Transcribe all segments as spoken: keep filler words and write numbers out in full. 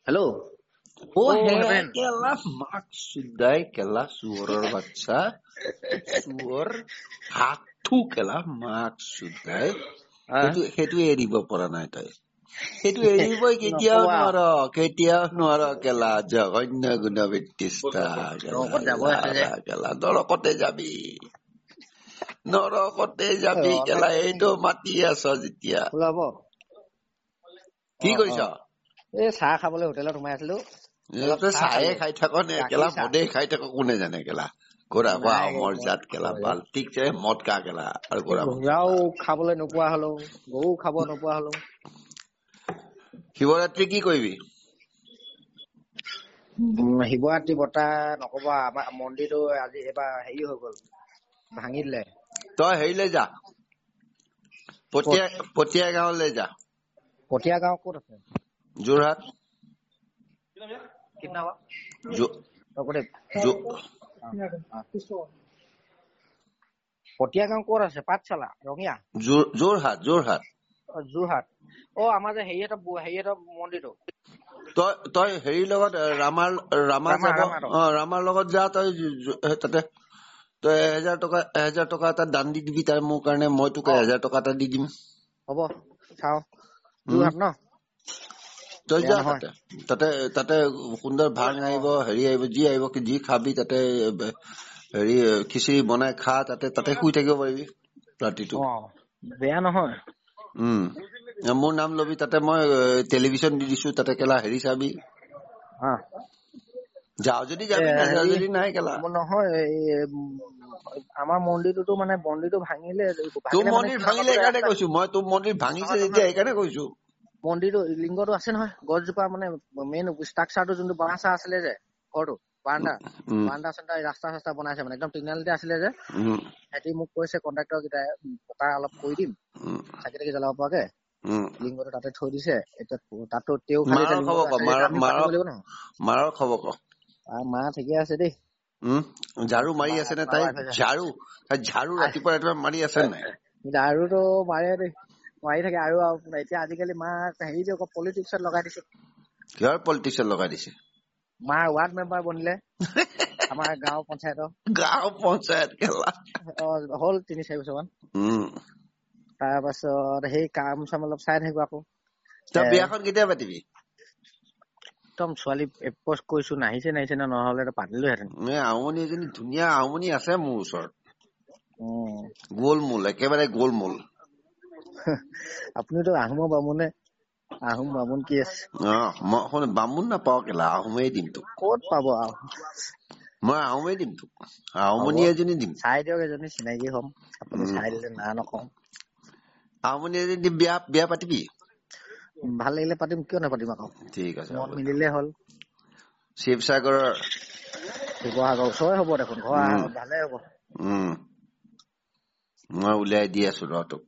Hello. Oh, Oh, hey, heaven. kela maksudai kela suara baca suor hatu kela maksudai itu itu এৰিব পৰা নাই তই সেইটো এৰিবই কেতিয়াও নোৱাৰ কেতিয়াও নোৱাৰ কেলা জঘন্য গুণ বিত্তিষ্টা কেলা কেলা নৰকতে যাবি নৰকতে যাবি কেলা এইটো মাতি আছ যেতিয়া ওলাব কি কৰিছ এই চাহ খাবলৈ হোটেলত সোমাই আছিলো চাহে খাই থাক নে কেলা মদে খাই থাক কোনে জানে কেলা গোৰা গোৱা অমৰ জাত কেলা বাল ঠিকছে মদ কা কেলা আৰু গোৰা ঘোঁৰাও খাবলৈ নোপোৱা হলো গৰু খাব নোপোৱা হলো শিৱৰাত্ৰি কি কৰিবি শিৱৰাত্ৰি বতা নকবা আমাৰ মন্দিৰটো আজি এবাৰ হেৰি হৈ গল ভাঙি দিলে তই হেৰিলৈ যা পটিয়া পটিয়া গাঁৱলৈ যা পটিয়া গাঁও ক'ত আছে যোৰহাট কিतना हुआ जो जो পটিয়া গাঁও ক'ত আছে পাঠশালা ৰঙিয়া যোৰহাট যোৰহাট যোৰহাট অ আমাৰ যে হেৰি এটা হেৰি এটা মন্দিৰটো তই তই হেৰিৰ লগত ৰামাৰ ৰামা যাব অ ৰামাৰ লগত যা তই তাতে তই এহেজাৰ টকা এহেজাৰ টকা এটা দান দি দিবি তাৰ মোৰ কাৰণে মই তোক এহেজাৰ টকা এটা দি দিম হ'ব চাও যোৰহাট ন তই যা তাতে তাতে তাতে সুন্দৰ ভাং আহিব হেৰি আহিব যি আহিব যি খাবি তাতে হেৰি খিচিৰি বনাই খা তাতে তাতে শুই থাকিব পাৰিবি ৰাতিটো বেয়া নহয় উম মোৰ নাম লবি তাতে মই টেলিভিছন দি দিছো তাতে কেলা হেৰি চাবি যাও যদি যাবি নাযাও যদি নাই কেলা নহয় আমাৰ মন্দিৰটো মানে মন্দিৰটো ভাঙিলে তোৰ মন্দিৰ ভাঙিলে সেইকাৰণে কৈছো মই তোৰ মন্দিৰ ভাঙিছে যেতিয়া সেইকাৰণে কৈছো মন্দিৰটো লিংগটো আছে নহয় গছজোপা মানে মেইন ষ্ট্ৰাকচাৰটো যোনটো বাঁচা আছিলে যে ঘৰটো বাৰান্দা বাৰান্দা চেণ্টাৰ ৰাস্তা চাস্তা বনাইছে মানে একদম তিনিআলিতে আছিলে যে সিহঁতি মোক কৈছে কণ্ট্ৰাক্টৰ কেইটাই পকা অলপ কৰি দিম চাকি তাকি জ্বলাব পৰাকে লিংগটো তাতে থৈ দিছে এতিয়া তাতো তেওঁ খালি মাৰৰ খবৰ ক মা ঠিকে আছে দেই ঝাৰু মাৰি আছে নে তাই ঝাৰু তাই ঝাৰু ৰাতিপুৱা ৰাতিপুৱা মাৰি আছে নাই ঝাৰুটো মাৰে দেই মাৰি থাকে আৰু এতিয়া আজিকালি মা হেৰি যে পলিটিক্সত লগাই দিছে কিহৰ পলিটিক্সত লগাই দিছে মা ৱাৰ্ড মেম্বাৰ বনিলে আমাৰ গাঁও পঞ্চায়তৰ গাঁও পঞ্চায়ত কেলা হ'ল তিনি চাৰি বছৰ মান তাৰ পাছত সেই কাম চাম অলপ চাই থাকিব আকৌ তই বিয়াখন কেতিয়া পাতিবি একদম ছোৱালী এপ'জ কৰিছো নাহিছে নাহিছে না নহলে পাতিলোহেঁতেন আউমনি এজনী ধুনীয়া আউমনি আছে মোৰ ওচৰত গোলমোল একেবাৰে গোলমোল আপুনিতো আহোমৰ বামুণে আহোম বামুণ কি আছে অ মই বামুণ নাপাও কেলা আহোমেই দিম তোক ক'ত পাব আহোম মই আহোমেই দিম তোক আহোমনি এজনী দিম চাই দিয়ক এজনী চিনাকি হম আপুনি চাই দিলে না নকওঁ আহোমনি এজনী দিম বিয়া বিয়া পাতিবি ভাল লাগিলে পাতিম কিয় নাপাতিম আকৌ ঠিক আছে মন মিলিলে হ'ল শিৱসাগৰৰ শিৱসাগৰ ওচৰে হ'ব দেখোন ঘৰ ভালে হ'ব মই উলিয়াই দি আছো ৰ তোক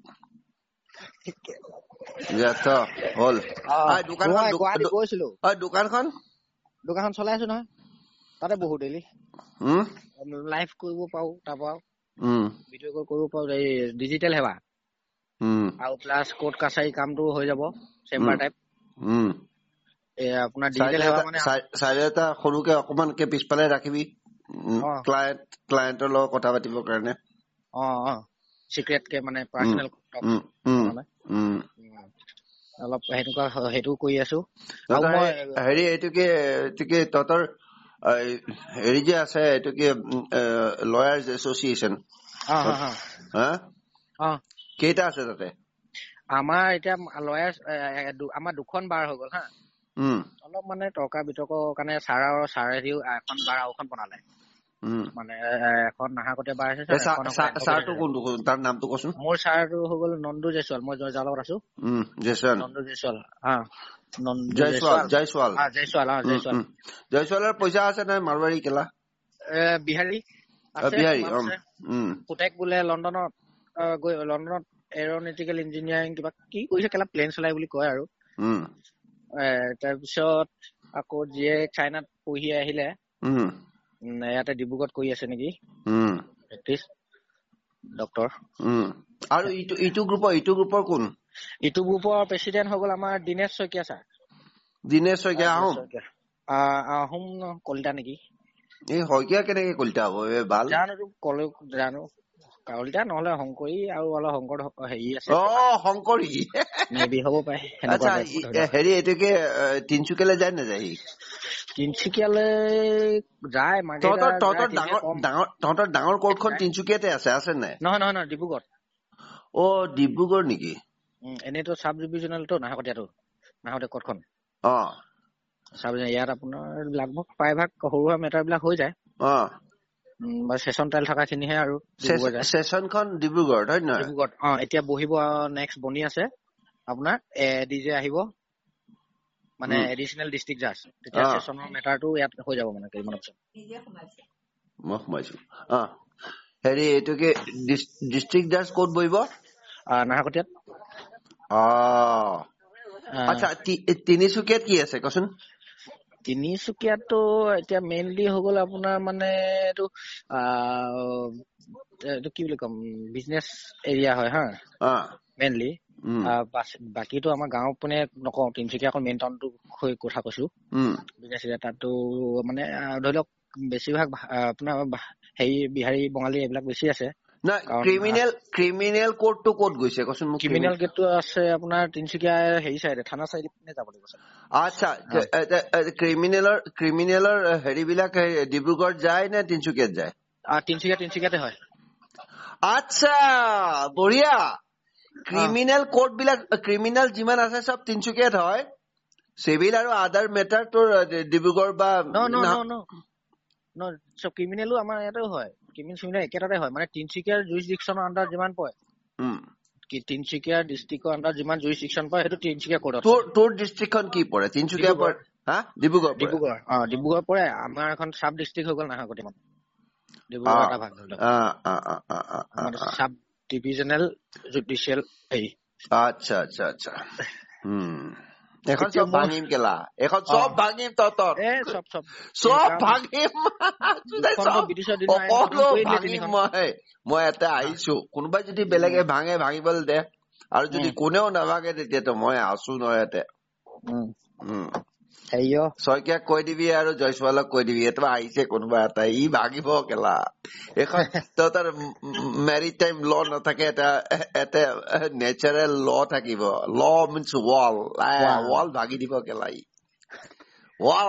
হ'ল গৈছিলো দোকানখন দোকানখন চলাই আছো নহয় তাতে বহুত ডেইলি লাইভ কৰিব পাৰো তাৰ পৰা ভিডিঅ' কল কৰিব পাৰো এই ডিজিটেল সেৱা আৰু প্লাছ কোৰ্ট কাছাৰী কামটো হৈ যাব চেম্বাৰ টাইপ আপোনাৰ ডিজিটেল সেৱা মানে চাইড এটা সৰুকে অকমানকে পিছফালে ৰাখিবি ক্লায়েণ্ট ক্লায়েণ্টৰ লগত কথা পাতিবৰ কাৰণে অ অ সিক্ৰেট কে মানে পাৰ্সোনেল অলপ হেনেকুৱা হেতু কৰি আছো আৰু মই হেৰি এইটো কি এইটো কি ততৰ হেৰি যে আছে এইটো কি লয়াৰ্স এছ'চিয়েচন হা কেইটা আছে তাতে আমাৰ এতিয়া লয়াৰ্স আমাৰ দুখন বাৰ হৈ গ'ল হা অলপ মানে টকা বিতৰ্কৰ কাৰণে ছাৰ আৰু ছাৰে দিও এখন বাৰ আৰু এখন বনালে মানে এখন নাহাকতে বাৰ আছে ছাৰটো কোনটো তাৰ নামটো কচোন মোৰ ছাৰটো হৈ গ'ল নন্দু জয়ছোৱাল মই যাৰ লগত আছো জয়ছোৱাল নন্দু জয়ছোৱাল হা নন্দু জয়ছোৱাল জয়ছোৱাল জয়ছোৱাল হা জয়ছোৱাল জয়ছোৱালৰ পইচা আছে নাই মাৰৱাৰী কেলা বিহাৰী আছে পুতেক বোলে লণ্ডনত গৈ লণ্ডনত এৰ'নটিকেল ইঞ্জিনিয়াৰিং কিবা কি কৰিছে কেলা প্লেন চলাই বুলি কয় আৰু তাৰপিছত আকৌ যিয়ে চাইনাত পঢ়ি আহিলে ইয়াতে ডিব্ৰুগড়ত কৰি আছে নেকি প্ৰেক্টিচ ডক্টৰ আৰু ইটো ইটো গ্ৰুপৰ ইটো গ্ৰুপৰ কোন ইটো গ্ৰুপৰ প্ৰেচিডেণ্ট হৈ গ'ল আমাৰ দিনেশ শইকীয়া ছাৰ দিনেশ শইকীয়া আহোম আহোম কলিতা নেকি এই শইকীয়া কেনেকে কলিতা হ'ব এই ভাল জানো কলে জানো কলিতা নহলে শংকৰী আৰু অলপ শংকৰ হেৰি আছে অ শংকৰী মেবি হ'ব পাৰে আচ্ছা হেৰি এটোকে তিনচুকীয়ালৈ যায় নাযায় সি তিনচুকীয়ালৈ যায় মাজে তহঁতৰ তহঁতৰ ডাঙৰ ডাঙৰ তহঁতৰ ডাঙৰ কোৰ্টখন তিনচুকীয়াতে আছে আছে নাই নহয় নহয় নহয় ডিব্ৰুগড় অ ডিব্ৰুগড় নেকি এনেইতো চাব ডিভিজনেলটো নাহকতীয়াটো নাহকতীয়া কোৰ্টখন অ চাব ইয়াত আপোনাৰ লাগভগ প্ৰায়ভাগ সৰু সুৰা মেটাৰ বিলাক হৈ যায় অ বা সেশন টাইল থকা খিনিহে আৰু সেশনখন ডিব্ৰুগড় হয় নহয় ডিব্ৰুগড় অ এতিয়া বহিব নেক্সট বনি আছে আপোনাৰ ডিজে আহিব মানে এডিশনাল ডিস্ট্ৰিক্ট জাজ তেতিয়া সেশনৰ মেটাৰটো ইয়াত হৈ যাব মানে কেইমানৰ পিছত মই সোমাইছো অ হেৰি এইটো কি ডিস্ট্ৰিক্ট জাজ ক'ত বহিব নাহকতীয়াত অ আচ্ছা তিনিচুকীয়াত কি আছে কচোন তিনিচুকীয়াতো এতিয়া মেইনলি হৈ গ'ল আপোনাৰ মানে এইটো এইটো কি বুলি কম বিজনেছ এৰিয়া হয় হা মেইনলি বাকীটো আমাৰ গাঁও পিনে নকওঁ তিনিচুকীয়া অকল মেইন টাউনটো কথা কৈছো বিজনেছ এৰিয়া তাতো মানে ধৰি লওক বেছিভাগ আপোনাৰ হেৰি বিহাৰী বঙালী এইবিলাক বেছি আছে ক্ৰিমিনেল ক্ৰিমিনেল কোৰ্টটো ক'ত গৈছে কচোন মোক ক্ৰিমিনেল গেটটো আছে আপোনাৰ তিনিচুকীয়া হেৰি চাইডে থানা চাইডে পিনে যাব লাগিব আচ্ছা ক্ৰিমিনেলৰ ক্ৰিমিনেলৰ হেৰিবিলাক ডিব্ৰুগড় যায় নে তিনিচুকীয়াত যায় তিনিচুকীয়া তিনিচুকীয়াতে হয় আচ্ছা বঢ়িয়া ক্ৰিমিনেল কোৰ্ট বিলাক ক্ৰিমিনেল যিমান আছে চব তিনিচুকীয়াত হয় চিভিল আৰু আদাৰ মেটাৰ তোৰ ডিব্ৰুগড় বা চব ক্ৰিমিনেলো আমাৰ ইয়াতেও হয় ক্ৰিমিনেল চিমিনেল একেটাতে হয় মানে তিনিচুকীয়াৰ জুৰিছডিকশ্যনৰ আণ্ডাৰ যিমান পৰে কি তিনিচুকীয়া ডিষ্ট্ৰিক্টৰ আণ্ডাৰ যিমান জুৰিছডিকশ্যন পৰে সেইটো তিনিচুকীয়া কোৰ্টত তোৰ তোৰ ডিষ্ট্ৰিক্টখন কি পৰে তিনিচুকীয়া পৰে হা ডিব্ৰুগড় ডিব্ৰুগড় অ ডিব্ৰুগড় পৰে আমাৰ এখন সাব ডিষ্ট্ৰিক্ট হৈ গ'ল নাহৰকটীয়া মানে ডিব্ৰুগড় এটা ভাগ ধৰি লওক আমাৰ সাব ডিভিজনেল জুডিচিয়েল হেৰি আচ্ছা আচ্ছা আচ্ছা হুম এখন সব ভাঙিম কেলা এখন সব ভাঙিম তহঁতৰ চব চব সব ভাঙিম ভাঙিম মই মই এটা আহিছো কোনোবাই যদি বেলেগে ভাঙে ভাঙিবলৈ দে আৰু যদি কোনেও নাভাঙে তেতিয়াতো মই আছো নহয় ইয়াতে শইকীয়াক কৈ দিবি আৰু জয়ছোৱালক কৈ দিবি এইটো আহিছে কোনোবা এটা ই ভাঙিব কেলা এখন তহঁতৰ মেৰিটাইম ল নাথাকে এটা এটা নেচাৰেল ল থাকিব ল মিনছ ৱাল ৱাল ভাঙি দিব কেলা ই wall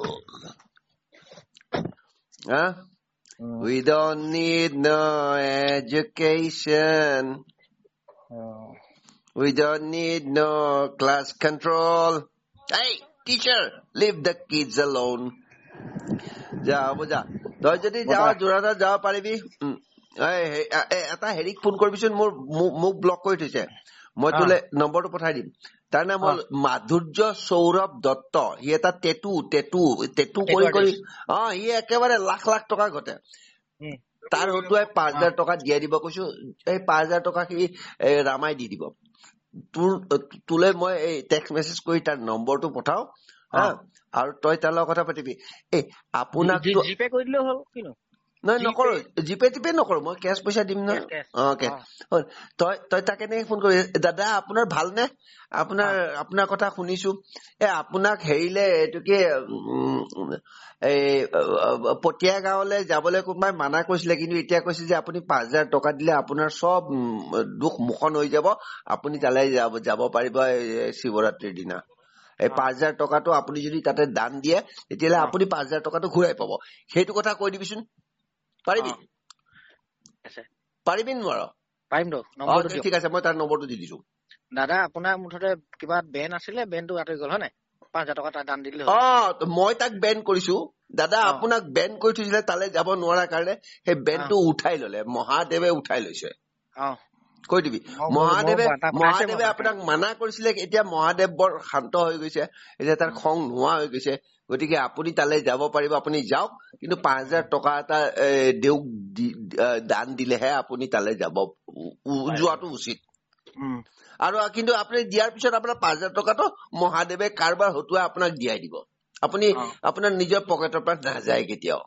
we don't need no education we don't need no class control hey teacher leave the kids alone যা বুজা তই যদি যাও যোৰহাটত যাব পাৰিবি এটা হেৰিক ফোন কৰিবিচোন মোৰ মোক ব্লক কৰি থৈছে মই তোলে নম্বৰটো পঠাই দিম তাৰ নাম হ'ল মাধুৰ্য সৌৰভ দত্ত সি এটা টেটু টেটু টেটু কৰি কৰি অ সি একেবাৰে লাখ লাখ টকা ঘটে তাৰ হতুৱাই পাঁচ হাজাৰ টকা দিয়াই দিব কৈছো এই পাঁচ হাজাৰ টকা সি ৰামাই দি দিব তোৰ তোলে মই এই টেক্সট মেছেজ কৰি তাৰ নম্বৰটো পঠাও হা আৰু তই তাৰ লগত কথা পাতিবি এই আপোনাক জিপে কৰি দিলেও হ'ল কিনো নহয় নকৰো জিপে টিপে নকৰো মই কেছ পইচা দিম ন অকে তই তই তাকে এনেকে ফোন কৰি দাদা আপোনাৰ ভালনে আপোনাৰ আপোনাৰ কথা শুনিছো এ আপোনাক হেৰিলে এইটো কি এই পটিয়া গাঁৱলৈ যাবলৈ কোনোবাই মানা কৰিছিলে কিন্তু এতিয়া কৈছে যে আপুনি পাঁচ হাজাৰ টকা দিলে আপোনাৰ চব দুখ মোচন হৈ যাব আপুনি তালৈ যাব যাব পাৰিব শিৱৰাত্ৰিৰ দিনা এই পাঁচ হাজাৰ টকাটো আপুনি যদি তাতে দান দিয়ে তেতিয়াহ'লে আপুনি পাঁচ হাজাৰ টকাটো ঘূৰাই পাব সেইটো কথা কৈ দিবিচোন পাৰিবি পাৰিবি নোৱাৰ পাৰিম ঠিক আছে মই তাৰ নম্বৰটো দি দিছো দাদা আপোনাৰ মুঠতে কিবা বেন আছিলে বেনটো আঁতৰি গ'ল হয় নাই পাঁচ হাজাৰ টকা দান দিলে অ মই তাক বেন কৰিছো দাদা আপোনাক বেন কৰি থৈছিলে তালৈ যাব নোৱাৰাৰ কাৰণে সেই বেনটো উঠাই ললে মহাদেৱে উঠাই লৈছে কৈ দিবি মহাদেৱে মহাদেৱে আপোনাক মানা কৰিছিলে এতিয়া মহাদেৱ বৰ শান্ত হৈ গৈছে এতিয়া তাৰ খং নোহোৱা হৈ গৈছে গতিকে আপুনি তালৈ যাব পাৰিব আপুনি যাওক কিন্তু পাঁচ হাজাৰ টকা এটা দেউক দান দিলেহে আপুনি তালৈ যাব যোৱাটো উচিত আৰু কিন্তু আপুনি দিয়াৰ পিছত আপোনাৰ পাঁচ হাজাৰ টকাটো মহাদেৱে কাৰোবাৰ হতুৱাই আপোনাক দিয়াই দিব আপুনি আপোনাৰ নিজৰ পকেটৰ পৰা নাযায় কেতিয়াও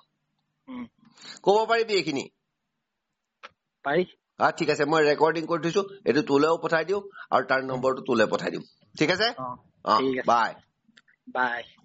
কব পাৰিবি এইখিনি পাৰি ঠিক আছে মই ৰেকৰ্ডিং কৰি থৈছো এইটো তোলেও পঠাই দিও আৰু তাৰ নম্বৰটো তোলে পঠাই দিম ঠিক আছে বাই বাই।